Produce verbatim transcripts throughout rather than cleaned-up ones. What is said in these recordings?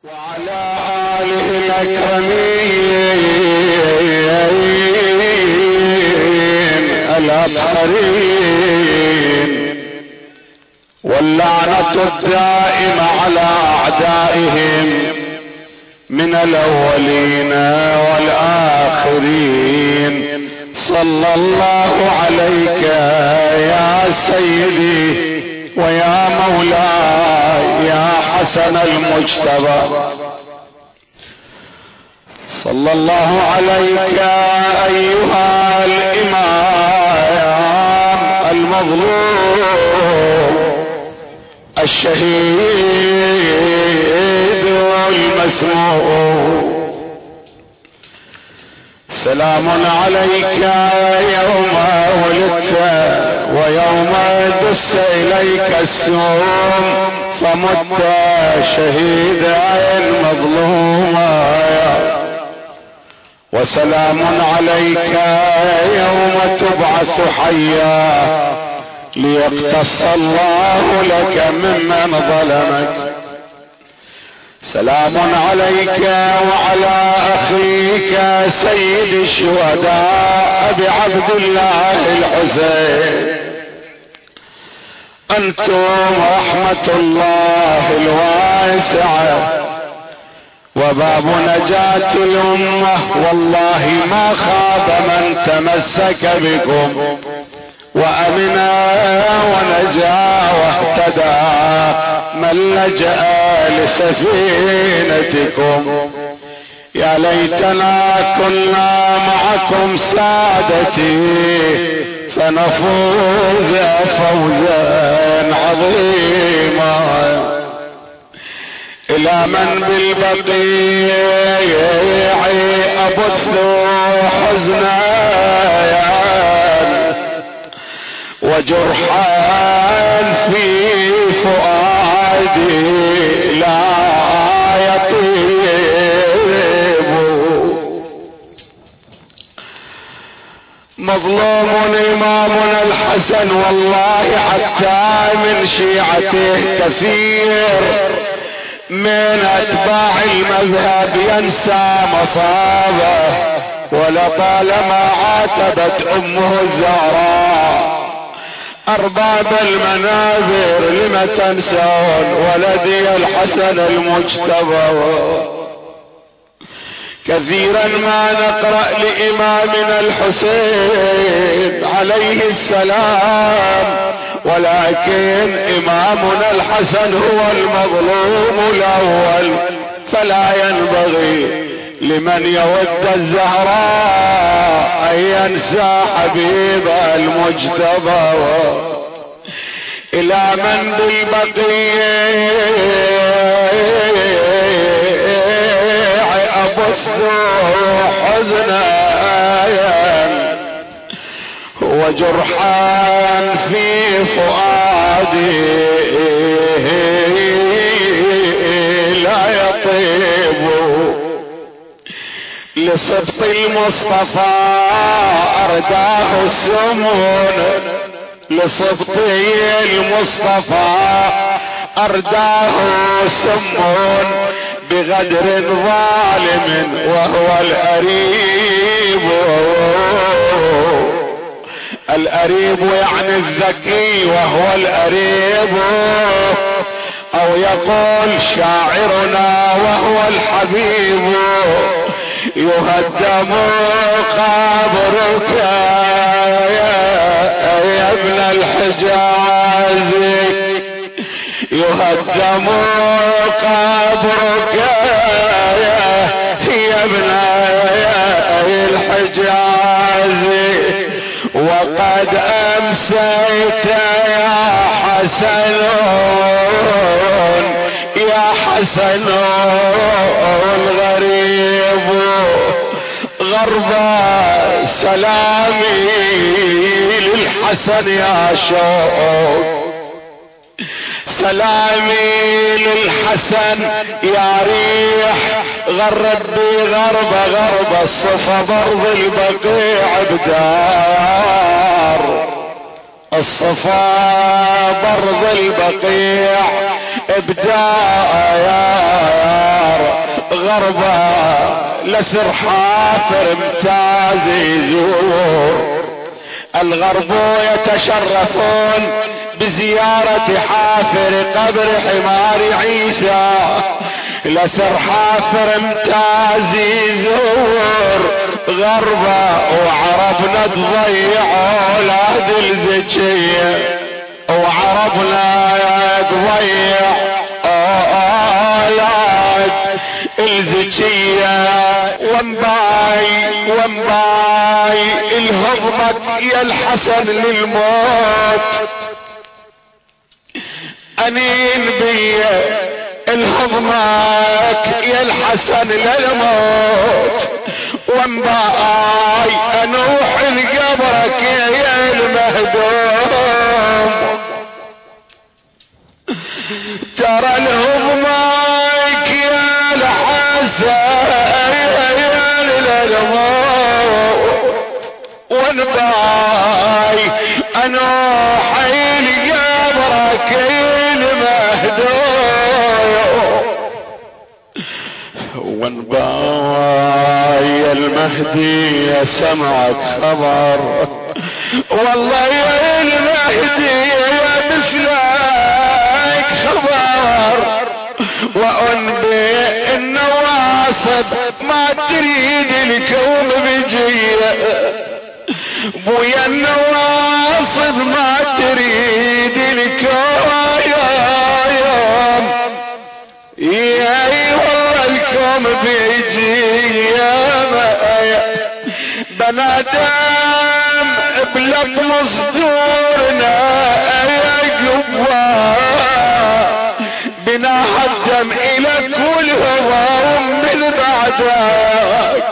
وعلى آله الأكرمين الأطهرين، واللعنة الدائمة على أعدائهم من الأولين والآخرين. صلى الله عليك يا سيدي ويا مولاي يا حسن المجتبى. صلى الله عليك أيها الإمام المظلوم الشهيد والمسموع. سلام عليك يوم ولدت ويوم دس إليك السوم فمت شهيدا مظلوما. وسلام عليك يوم تبعث حيا ليقتص الله لك ممن ظلمك. سلام عليك وعلى أخيك سيد الشهداء أبي عبد الله الحسين. أنتم رحمة الله الواسعة وباب نجاة الأمة، والله ما خاب من تمسك بكم وأمنا ونجا واهتدى من لجأ لسفينتكم. يا ليتنا كنا معكم سادتي فنفوز فوزا عظيما. إلى من بالبقيع أبث حزنا وجرحا في فؤادي لا يطيب. مظلوم إمامنا الحسن والله حتى من شيعته كثير من أتباع المذهب ينسى مصابه، ولطالما عاتبت أمه الزهراء أرباب المنابر لم تنسون ولدي الحسن المجتبى. كثيرا ما نقرأ لإمامنا الحسين عليه السلام، ولكن إمامنا الحسن هو المظلوم الأول، فلا ينبغي لمن يود الزهراء أن ينسى حبيب المجتبى. إلى من بالبقيع أبث حزنا وجرحا في فؤادي لا يطيب. لصدق المصطفى أرداه السمون، لصدق المصطفى أرداه سمون بغدر ظالم وهو الأريب. الأريب يعني الذكي وهو الأريب، أو يقول شاعرنا وهو الحبيب. يهدم قبرك يا ابن الحجاز، يهدم قبرك يا ابن الحجاز. وقد أمسيت يا حسن يا حسن الغريب غربا. سلامي للحسن يا شوق، سلامي للحسن يا ريح غرب بي غربة غربة الصفا برض البقيع بدار. الصفا برض البقيع ابداء يا غربة لسر حافر ممتاز يزور. الغرب يتشرفون بزيارة حافر قبر حمار عيسى، لسر حافر ممتاز يزور غربة وعربنا تضيع اولاد الزكية، وعربنا تضيع اولاد الزكية. وانباي وانباي الهضمت يا الحسن للموت، انين بيا الهضمك يا الحسن للموت، وانباي انوح لقبرك يا المهدوم. ترى الهضمك يا الحسن للموت، وانباي انوح لقبرك يا المهدوم. وانباي المهدي سمعك خبر، والله يا المهدي مثلك خبر. وانبئ النواصب ما تريد الكون بجيه، بويا النواصب ما تريد الكون يوم يا الكون بيجي بنادم بلطم صدورنا يا قوة، بنا هدم الى كل هوى من بعدك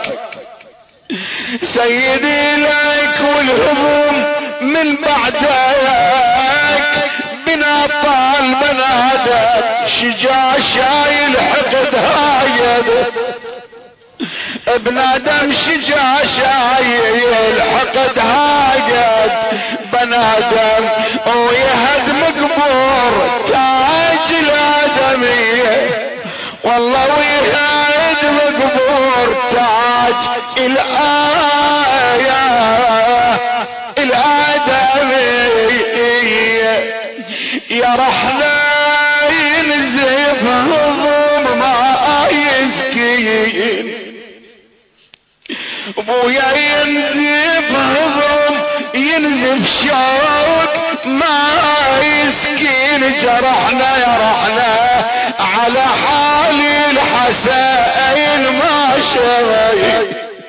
سيدي، لك والهموم من بعدك. بنا طال بنادم شجاع شايل حقد هايد، بنادم شجاع شايل حقد هايد. بنادم ويهدم قبور تاج الادمية، والله ويهدم قبور تاج الآية الآدمية. يا رحلة ينزف هضم ما يسكين، ابويا ينزف هضم ينزف شوق ما يسكين. جرحنا يا رحنا على حال الحسين ما شوي،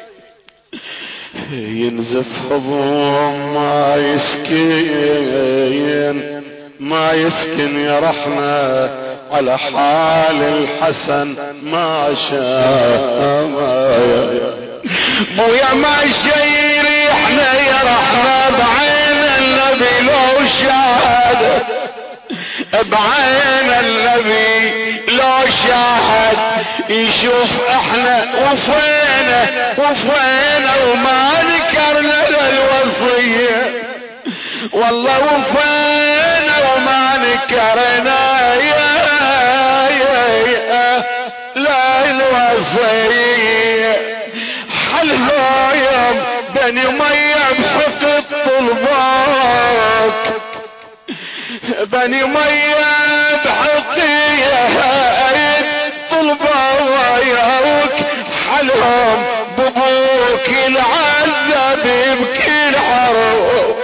ينزف هضم ما يسكين ما يسكن يا رحمة على حال الحسن ما شاء. بويا ما شيري احنا يا رحمة بعين النبي لو شاهد، بعين النبي لو شاهد يشوف احنا وفينا وفينا وما ذكرنا للوصية، والله وفينا وما نكرنا يا يا لا الوصية. حلها يوم بني مية بحق طلباك، بني مية بحقية طلباك. حلهم بابوك العذاب يبكي الحروب،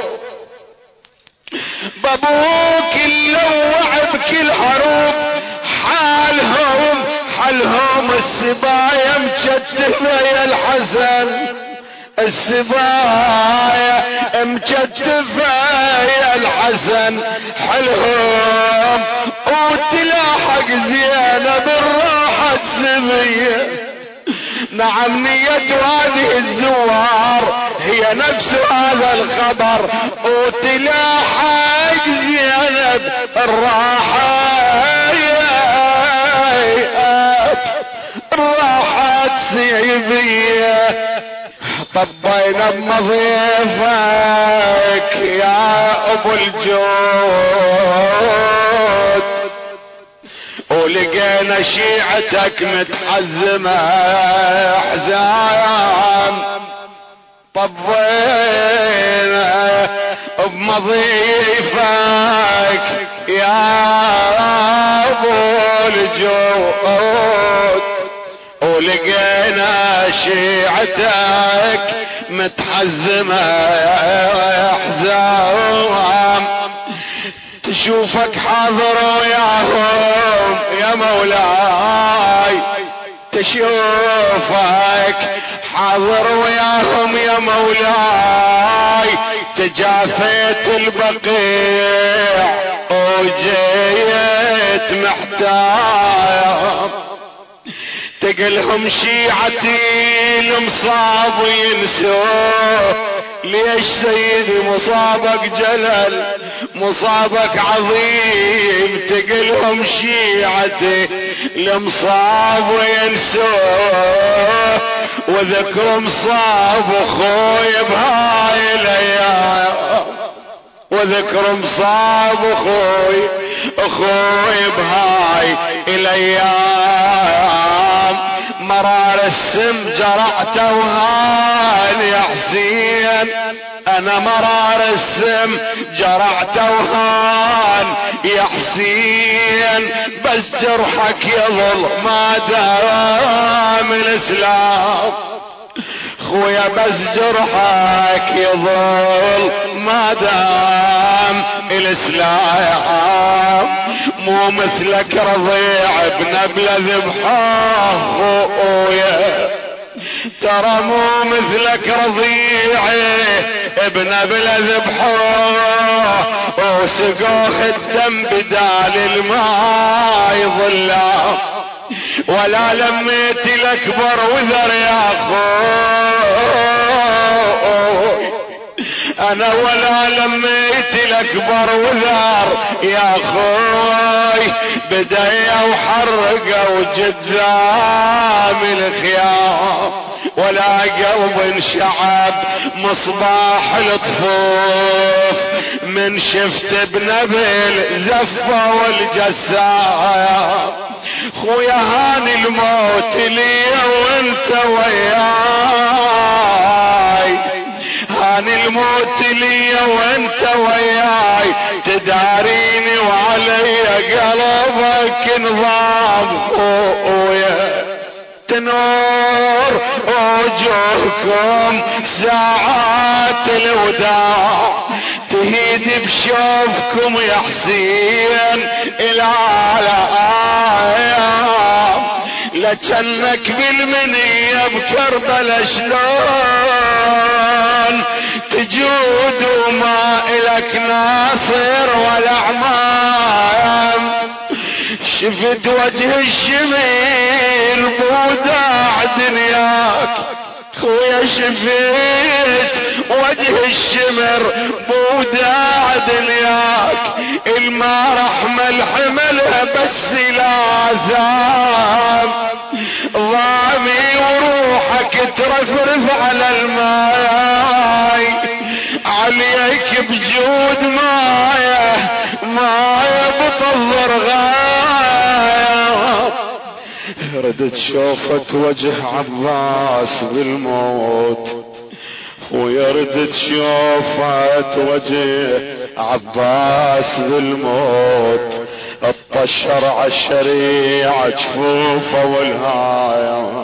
بابوك اللوع بكل حروب. حالهم حالهم السبايا مجتفة يا الحسن، السبايا مجتفة يا الحسن. حلهم وتلاحق زينب الراحة سبية. نعم نية هذه الزوار هي نفس هذا الخبر، وتلاحق زينب الراحة الراحة سيبية. طبينا بمضيفك يا ابو الجود، ولقينا شيعتك متحزمة احزان، طبينا بمضيفك يا ابو الجود، ولقينا شيعتك متحزمة احزان، تشوفك حاضر وياهم يا مولاي، تشوفك حاضر وياهم يا مولاي، تجافيت البقيع وجيت محتاج، تقلهم شيعتي المصاب ينسوه، ليش سيدي مصابك جلل مصابك عظيم، تقلهم شيعتي المصاب وينسوه، وذكر مصاب اخوي بهاي الايام، وذكر مصاب اخوي اخوي بهاي الايام، مرار السم جرعته وهان يا حسين، انا مرار السم جرعته وهان يا حسين، بس جرحك يظل ما دام الاسلام، خويا بس جرحك يظل ما دام الاسلام، مو مثلك رضيع ابن بلا ذبحه خويا، ترى مو مثلك رضيع ابن بلا ذبحه، وسقوه الدم بدال الماء ظلام، ولا لميت الاكبر وذر يا اخوي، انا ولا لميت الاكبر وذر يا اخوي، بداية وحرقوا جذام الخيام، ولا قلب انشعب مصباح الطفوف، من شفت بنبل زفة والجسام، خويا هاني الموت لي وانت وياي، هاني الموت لي وانت وياي، تداريني وعلي قلبك نظام خويا، تنور وجوهكم ساعات الوداع، تهيد بشوفكم يا حسين العالم، لجنك بالمنية بكربلا شلون تجود وما الك ناصر ولا عمام، شفت وجه الشميل بوداع دنياك خويا، شفت وجه الشمر بوداع دنياك، الما رحمة الحملها بس لازم ضامي وروحك ترفرف على الماي، عليك بجود مايه مايه بطل غايه، ردت شوفت وجه عباس بالموت، ويردت شوفت وجه عباس بالموت، الطشر عالشريعة جفوفه والهاية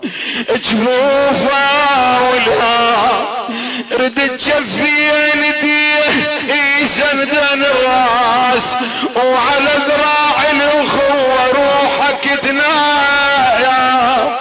جفوفه والهاية، ردت شفين يديه يسندن الراس، وعلى ذراع الاخوة روحك تنايا،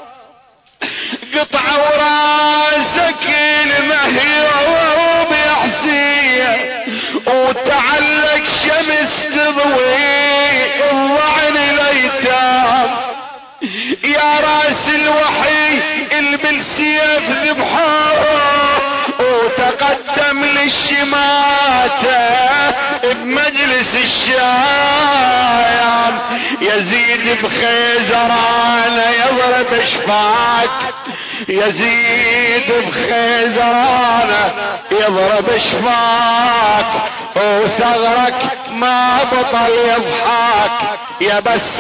قطعة وراسك المهيوب يا حسين، وتعلق شمس تضوي الضعن الايتام، يا راس الوحي اللي بالسيف ذبحوه، وتقدم للشماتة بمجلس الشام، يزيد بخيزرانه يضرب شفاك، يزيد بخيزرانه يضرب شفاك، وثغرك ما بطل يضحك يا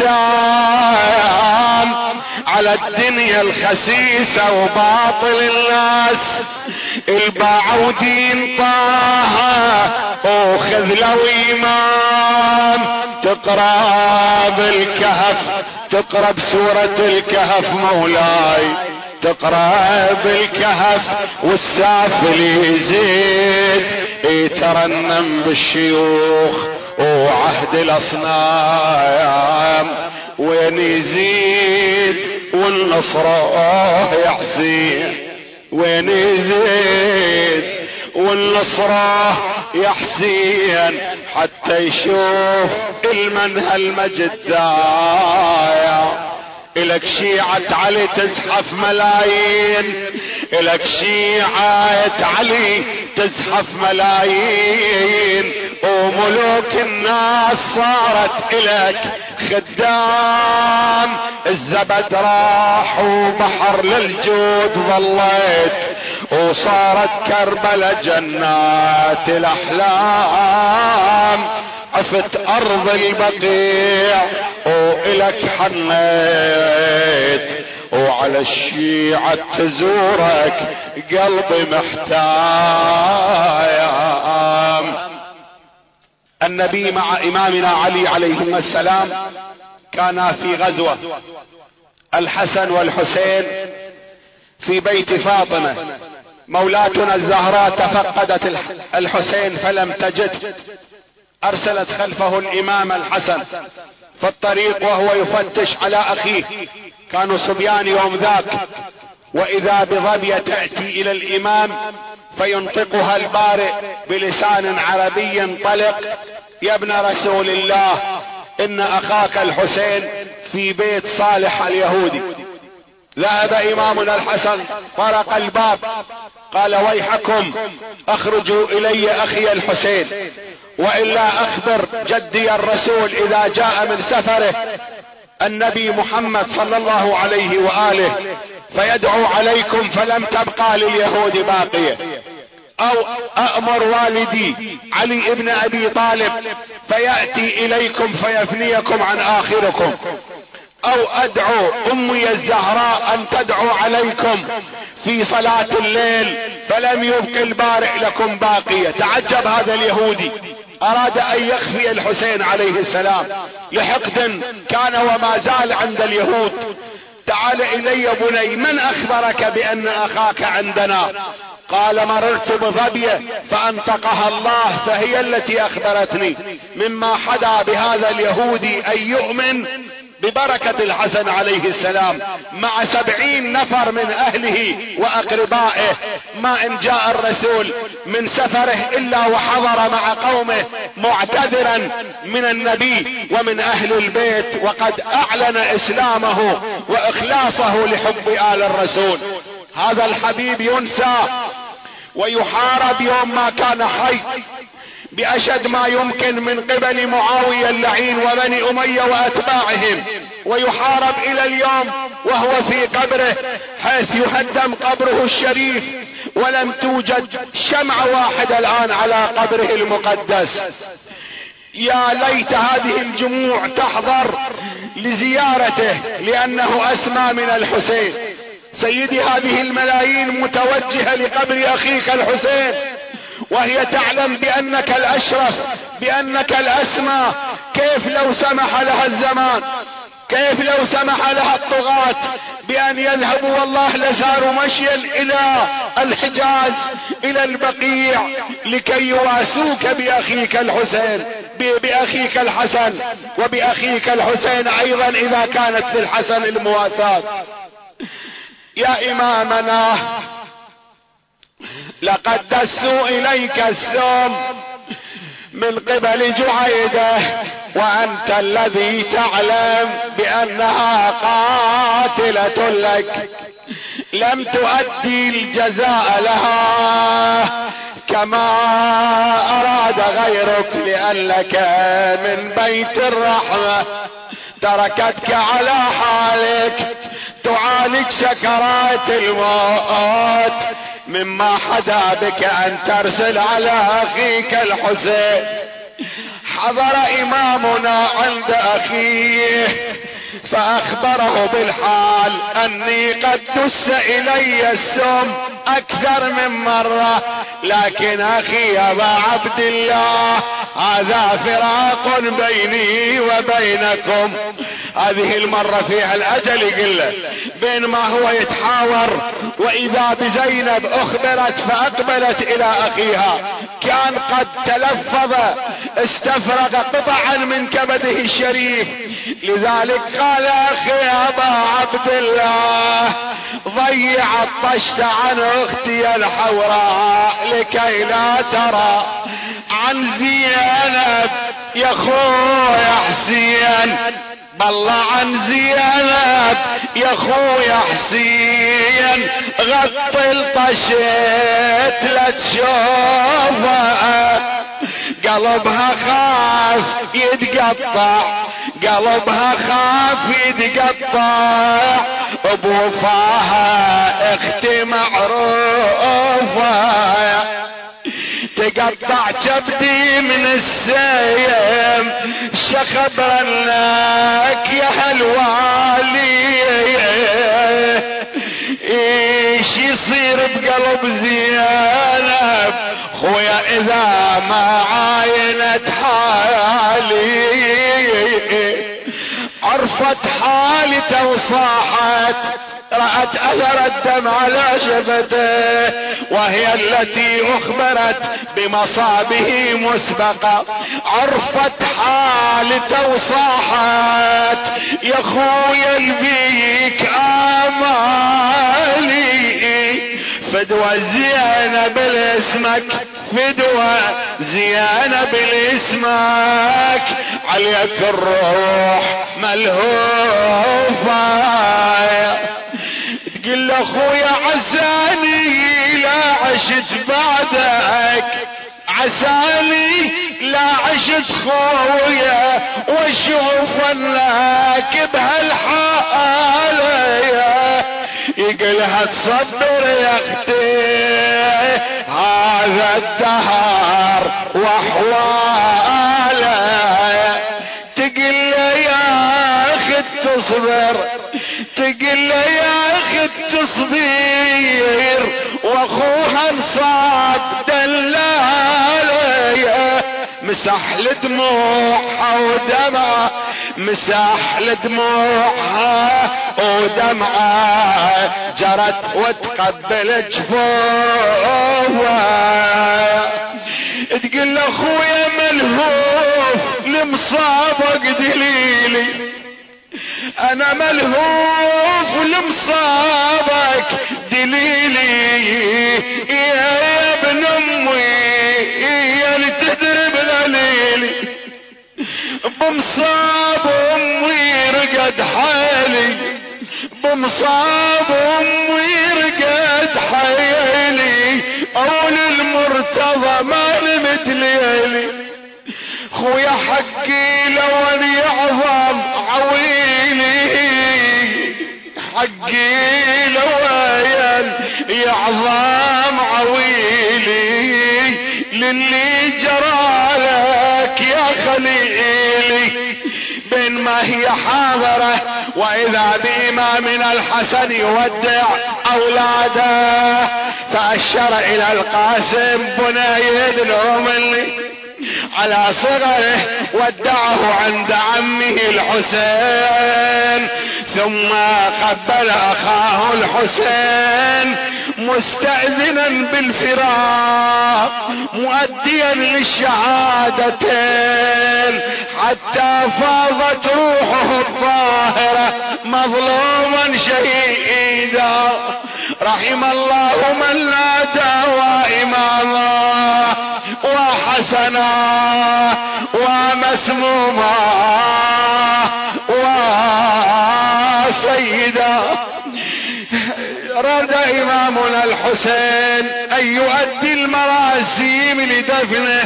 بسام على الدنيا الخسيسة وباطل الناس. الباعوا دين طه وخذ له ايمان. تقرا بالكهف، تقرا بسورة الكهف مولاي، تقرا بالكهف والسافل يزيد يترنم بالشيوخ وعهد الاصنام وين يزيد والنصره يحسين، وين يزيد والنصره يا حسين حتى يشوف المنهى المجد دايا. الك شيعة علي تزحف ملايين، الك شيعة علي تزحف ملايين، وملوك الناس صارت الك خدام. الزبد راح وبحر للجود ظليت، وصارت كربلة جنات الاحلام. عفت ارض البقيع والك حنيت، وعلى الشيعة تزورك قلبي محتاج. النبي مع امامنا علي عليهما السلام كانا في غزوة، الحسن والحسين في بيت فاطمة. مولاتنا الزهراء تفقدت الحسين فلم تجد، ارسلت خلفه الامام الحسن في الطريق وهو يفتش على اخيه، كانوا صبيان يوم ذاك. واذا بظبية تأتي الى الامام فينطقها البارئ بلسان عربي ينطلق: يا ابن رسول الله، ان اخاك الحسين في بيت صالح اليهودي. ذهب امامنا الحسن طرق الباب قال: ويحكم اخرجوا الي اخي الحسين، والا اخبر جدي الرسول اذا جاء من سفره النبي محمد صلى الله عليه واله فيدعو عليكم فلم تبقى لليهود باقية، او امر والدي علي ابن ابي طالب فيأتي اليكم فيفنيكم عن اخركم، او ادعو امي الزهراء ان تدعو عليكم في صلاة الليل فلم يبق البارئ لكم باقية. تعجب هذا اليهودي، اراد ان يخفي الحسين عليه السلام لحقد كان وما زال عند اليهود. تعال الي يا بني، من اخبرك بان اخاك عندنا؟ قال: مررت بظبية فانطقها الله فهي التي اخبرتني. مما حدا بهذا اليهودي ان يؤمن ببركة الحسن عليه السلام مع سبعين نفر من اهله واقربائه. ما ان جاء الرسول من سفره الا وحضر مع قومه معتذرا من النبي ومن اهل البيت، وقد اعلن اسلامه واخلاصه لحب آل الرسول. هذا الحبيب ينسى ويحارب يوم ما كان حي باشد ما يمكن من قبل معاوية اللعين وبني امية واتباعهم، ويحارب الى اليوم وهو في قبره، حيث يهدم قبره الشريف ولم توجد شمعة واحدة الان على قبره المقدس. يا ليت هذه الجموع تحضر لزيارته لانه اسمى من الحسين. سيدي، هذه الملايين متوجهة لقبر اخيك الحسين وهي تعلم بانك الاشرف، بانك الاسمى. كيف لو سمح لها الزمان، كيف لو سمح لها الطغاة بان يذهبوا والله لساروا مشيا الى الحجاز الى البقيع لكي يواسوك باخيك الحسين، باخيك الحسن وباخيك الحسين ايضا اذا كانت للحسن المواساة. يا امامنا، لقد دسوا اليك السم من قبل جعيدة وانت الذي تعلم بانها قاتلة لك، لم تؤدي الجزاء لها كما اراد غيرك، لانك من بيت الرحمة تركتك على حالك تعالج سكرات الموت، مما حدا بك ان ترسل على اخيك الحسين حضر امامنا عند اخيه فاخبره بالحال اني قد دس الي السم اكثر من مرة، لكن اخي ابا عبد الله هذا فراق بيني وبينكم. هذه المرة فيها الاجل يقله، بينما هو يتحاور واذا بزينب اخبرت فاقبلت الى اخيها، كان قد تلفظ استفرغ قطعا من كبده الشريف، لذلك قال اخي ابا عبد الله ضيع الطشت عن اختي الحوراء لكي لا ترى عن زينب يا خويا حسين، بالله عن زينب يا خويا حسين غطي الطشت لا تشوفها، قلبها خاف يتقطع، قلبها خاف يتقطع بوفاها اختي معروفة، تقطع كبدي من السيم شخبرا لك يا هالوالي، ايش يصير بقلب زينب خويا اذا ما عاينت حالي، عرفت حالته وصاحت، رأت اثر الدم على شفته وهي التي اخبرت بمصابه مسبقا، عرفت حالته وصاحت يا خويا البيك امالي، فدوى زينب لاسمك، فدوى زينب لاسمك، عليك الروح ملهوفة، تقول اخويا عساني لا عشت بعدك، عساني لا عشت خويا واشوف لك بهالحالة، يقلها تصبر يا اختي هذا الدهر واحواله، تقل يا اخي تصبر، تقل يا اخي تصبير واخوها انصاب دلاله، مسح لدموعها ودمعها، مسح لدموعها ودمعها جرت وتقبل جفوفها، تقول اخويا ملهوف لمصابك دليلي، انا ملهوف لمصابك دليلي يا ابن امي يا اللي تدري بغليلي، بمصاب امي رقد حالي، بمصاب امي رقد حالي، اول المرتضى ما نمت ليلي، خويا حقي لو ان يعظم عويلي، حقي لو ان يعظم عويلي للي جرالك يا خليلي، بين ما هي حاضرة واذا بامامنا الحسن يودع اولاده، فاشر الى القاسم بني لهم اللي على صغره ودعه عند عمه الحسين، ثم قبل اخاه الحسين مستأذنا بالفراق مؤديا للشهادتين، حتى فاضت روحه الطاهرة مظلوما شهيدا، رحم الله من نادى وإماما وحسنا ومسموما وسيدا. رد امامنا الحسين ان يؤدي المراسيم لدفنه،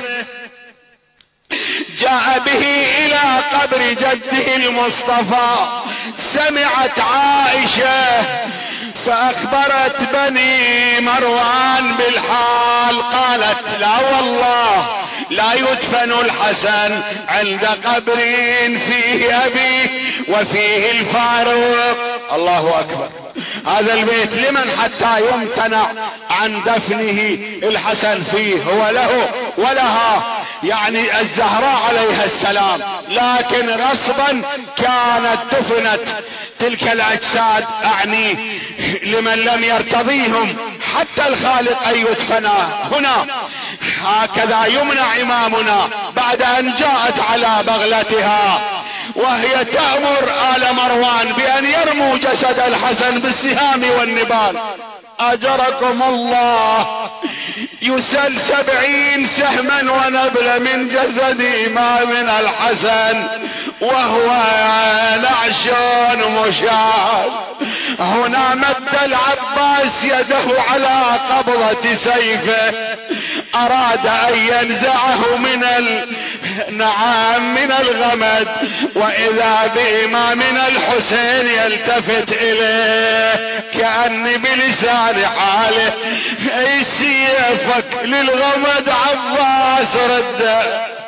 جاء به الى قبر جده المصطفى، سمعت عائشة فاخبرت بني مروان بالحال، قالت لا والله لا يدفن الحسن عند قبر فيه ابي وفيه الفاروق. الله اكبر. هذا البيت لمن حتى يمتنع عن دفنه الحسن فيه؟ هو له ولها، يعني الزهراء عليها السلام، لكن غصبا كانت دفنت تلك الاجساد، اعني لمن لم يرتضيهم حتى الخالق ان يدفنا هنا. هكذا يمنع امامنا بعد ان جاءت على بغلتها وهي تأمر آل مروان بأن يرموا جسد الحسن بالسهام والنبال. أجركم الله، يسل سبعين سهما ونبل من جسد إمامنا الحسن وهو نعش مشاع. هنا مد العباس يده على قبضة سيفه، أراد أن ينزعه من ال... نعم من الغمد، وإذا بإمامنا الحسين يلتفت إليه كأن بلسان حاله: اي سيفك للغمد عباس رد،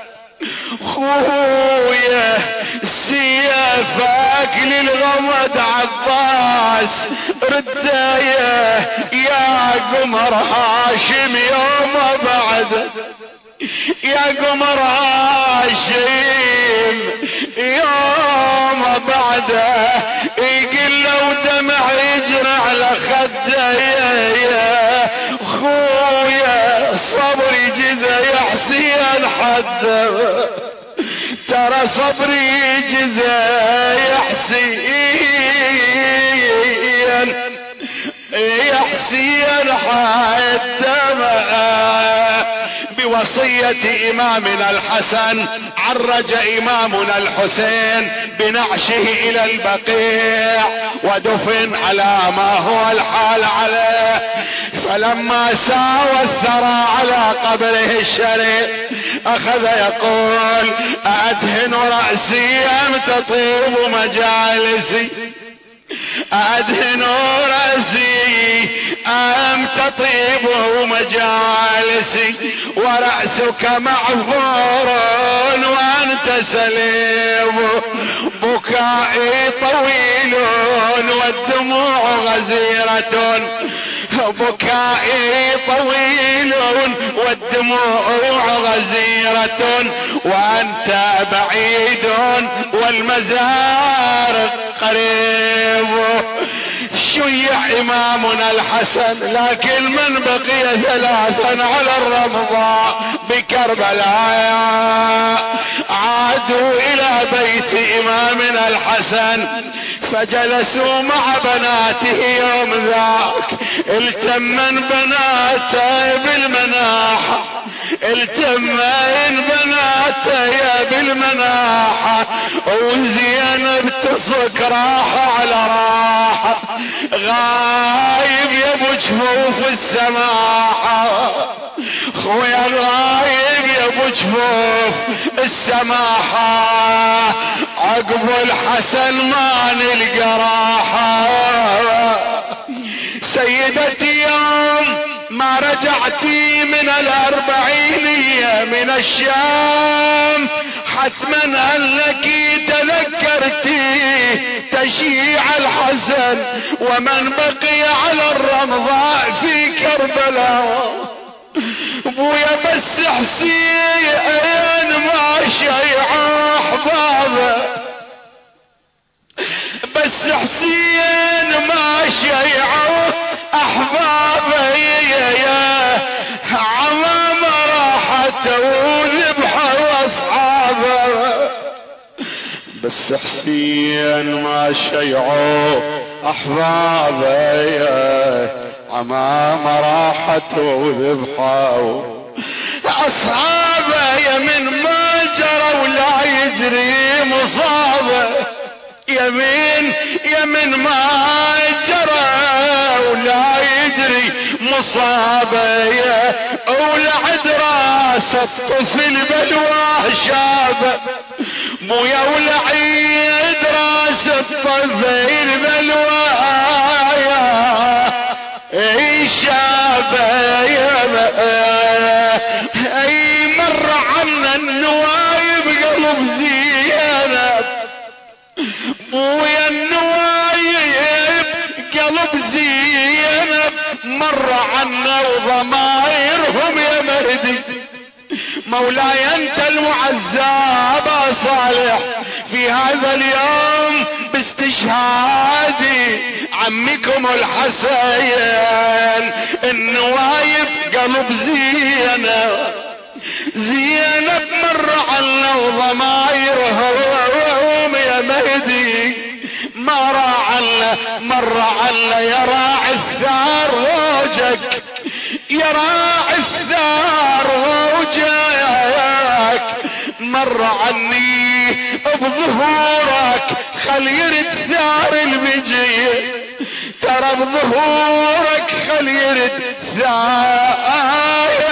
خويا سيفك للغمد عباس ردايه يا قمر هاشم يوم بعد، يا قمر هاشم يوم بعده يقل لو دمع يجري على خده يا خويا صبري جزا يحسي الحد، ترى صبري جزا يحسي يحسي الحد. بوصية امامنا الحسن عرج امامنا الحسين بنعشه الى البقيع ودفن على ما هو الحال عليه. فلما ساوى الثرى على قبره الشريف اخذ يقول: ادهن رأسي ام تطيب مجالسي، ادهن رأسي ام تطيب مجالسي، ورأسك معفور وانت سليم، بكائي طويل والدموع غزيرة، بكائي طويل والدموع غزيرة، وانت بعيد والمزار قريب. شيع امامنا الحسن، لكن من بقي ثلاثا على الرمضاء بكربلاء عادوا الى بيت امامنا الحسن فجلسوا مع بناته يوم ذاك. التمن بناته بالمناحة، التمن بناته يا بالمناحة، وزينب تصك راحة على راحة، غايب يا ابو جفوف السماحة، خويا غايب يا ابو جفوف السماحة، عقب الحسن ما نلقى راحة. سيدتي يوم ما رجعتي من الاربعينية من الشام حتما انك تذكرتي تشيع الحسن ومن بقي على الرمضاء في كربلاء. ابويا بس حسين ما شيع احبابه، بس حسين ما شيعوا احبابه، يا عمام راحته وذبحه واصحابه، بس حسين ما شيعوا احبابه، يا عمام راحته وذبحه اصحابه، يا من ما جرى ولا يجري مصابه، يمين يمين ما جرى ولا يجري مصابه، ولعد راس الطفل بلواه شابه، مويا ولعيد راس الطفل بلواه بزينب مر عنا وضمائرهم يا مهدي. مولاي انت المعزى ابا صالح في هذا اليوم باستشهاد عمكم الحسين النوايب قلب زينب. زينب مر عنا وضمائرهم يا مهدي ما راعنا مر عنا يا راعي الثار روجك يا راعي الثار روجك مر عني بظهورك خل يرد ثار البجية ترى بظهورك خل يرد ثار